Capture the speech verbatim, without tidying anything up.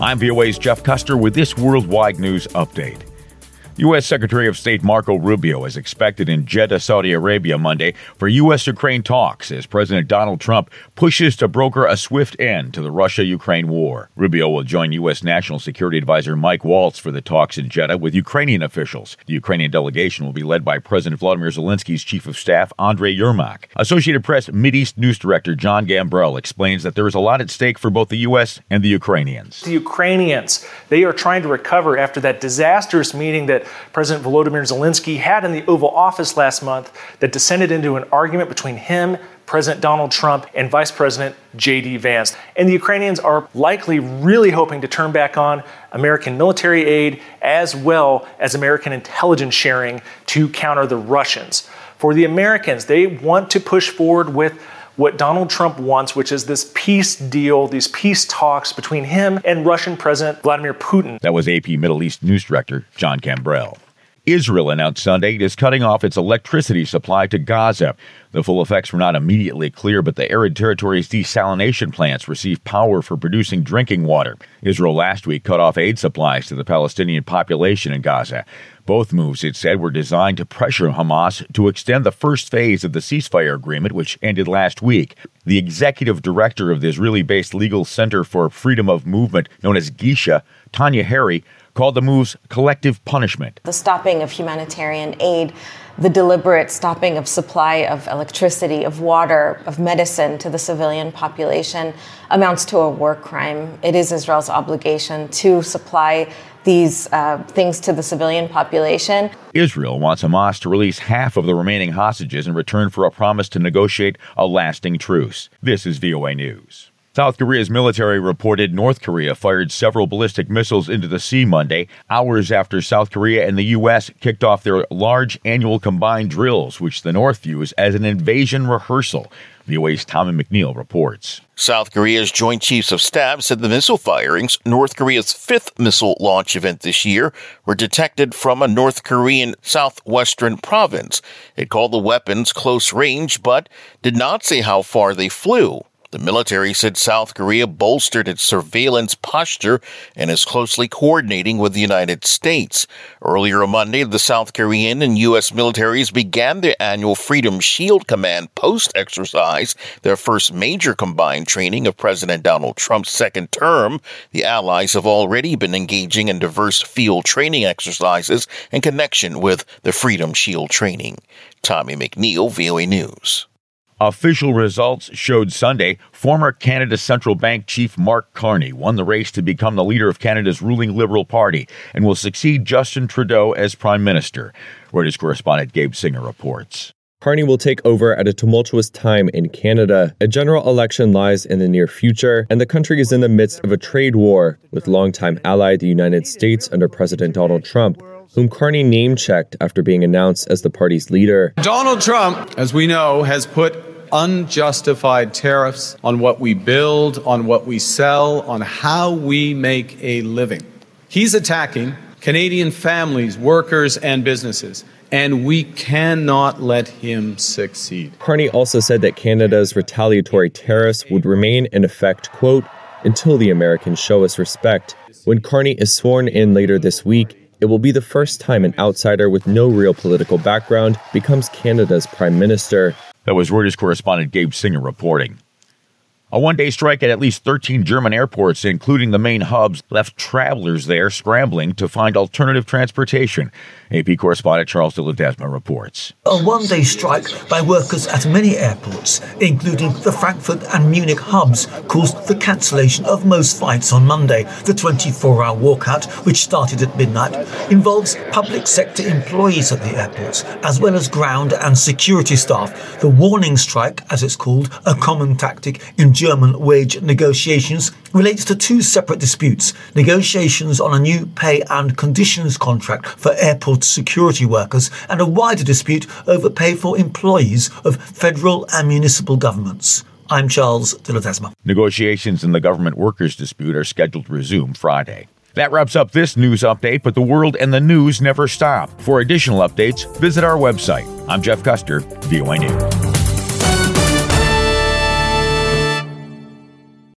I'm V O A's Jeff Custer with this Worldwide News Update. U S. Secretary of State Marco Rubio is expected in Jeddah, Saudi Arabia Monday for U S-Ukraine talks as President Donald Trump pushes to broker a swift end to the Russia-Ukraine war. Rubio will join U S. National Security Advisor Mike Waltz for the talks in Jeddah with Ukrainian officials. The Ukrainian delegation will be led by President Vladimir Zelensky's Chief of Staff, Andrei Yermak. Associated Press Mideast News Director John Gambrell explains that there is a lot at stake for both the U S and the Ukrainians. The Ukrainians, they are trying to recover after that disastrous meeting that President Volodymyr Zelensky had in the Oval Office last month that descended into an argument between him, President Donald Trump, and Vice President J D Vance. And the Ukrainians are likely really hoping to turn back on American military aid as well as American intelligence sharing to counter the Russians. For the Americans, they want to push forward with what Donald Trump wants, which is this peace deal, these peace talks between him and Russian President Vladimir Putin. That was A P Middle East News Director John Gambrell. Israel announced Sunday it is cutting off its electricity supply to Gaza. The full effects were not immediately clear, but the arid territory's desalination plants receive power for producing drinking water. Israel last week cut off aid supplies to the Palestinian population in Gaza. Both moves, it said, were designed to pressure Hamas to extend the first phase of the ceasefire agreement, which ended last week. The executive director of the Israeli-based Legal Center for Freedom of Movement, known as Gisha, Tanya Harry, called the moves collective punishment. The stopping of humanitarian aid, the deliberate stopping of supply of electricity, of water, of medicine to the civilian population amounts to a war crime. It is Israel's obligation to supply these uh, things to the civilian population. Israel wants Hamas to release half of the remaining hostages in return for a promise to negotiate a lasting truce. This is V O A News. South Korea's military reported North Korea fired several ballistic missiles into the sea Monday, hours after South Korea and the U S kicked off their large annual combined drills, which the North views as an invasion rehearsal. V O A's Tommy McNeil reports. South Korea's Joint Chiefs of Staff said the missile firings, North Korea's fifth missile launch event this year, were detected from a North Korean southwestern province. It called the weapons close range, but did not say how far they flew. The military said South Korea bolstered its surveillance posture and is closely coordinating with the United States. Earlier on Monday, the South Korean and U S militaries began their annual Freedom Shield Command post exercise, their first major combined training of President Donald Trump's second term. The allies have already been engaging in diverse field training exercises in connection with the Freedom Shield training. Tommy McNeil, V O A News. Official results showed Sunday former Canada Central Bank Chief Mark Carney won the race to become the leader of Canada's ruling Liberal Party and will succeed Justin Trudeau as Prime Minister. Reuters correspondent Gabe Singer reports. Carney will take over at a tumultuous time in Canada. A general election lies in the near future, and the country is in the midst of a trade war with longtime ally the United States under President Donald Trump, whom Carney name-checked after being announced as the party's leader. Donald Trump, as we know, has put unjustified tariffs on what we build, on what we sell, on how we make a living. He's attacking Canadian families, workers, and businesses, and we cannot let him succeed. Carney also said that Canada's retaliatory tariffs would remain in effect, quote, until the Americans show us respect. When Carney is sworn in later this week, it will be the first time an outsider with no real political background becomes Canada's prime minister. That was Reuters correspondent Gabe Singer reporting. A one-day strike at at least thirteen German airports, including the main hubs, left travelers there scrambling to find alternative transportation. A P correspondent Charles de Ledesma reports. A one-day strike by workers at many airports, including the Frankfurt and Munich hubs, caused the cancellation of most flights on Monday. The twenty-four hour walkout, which started at midnight, involves public sector employees at the airports, as well as ground and security staff. The warning strike, as it's called, a common tactic in German wage negotiations, relates to two separate disputes: negotiations on a new pay and conditions contract for airport security workers, and a wider dispute over pay for employees of federal and municipal governments. I'm Charles de Ledesma. Negotiations in the government workers dispute are scheduled to resume Friday. That wraps up this news update, but the world and the news never stop. For additional updates, visit our website. I'm Jeff Custer, V O A News.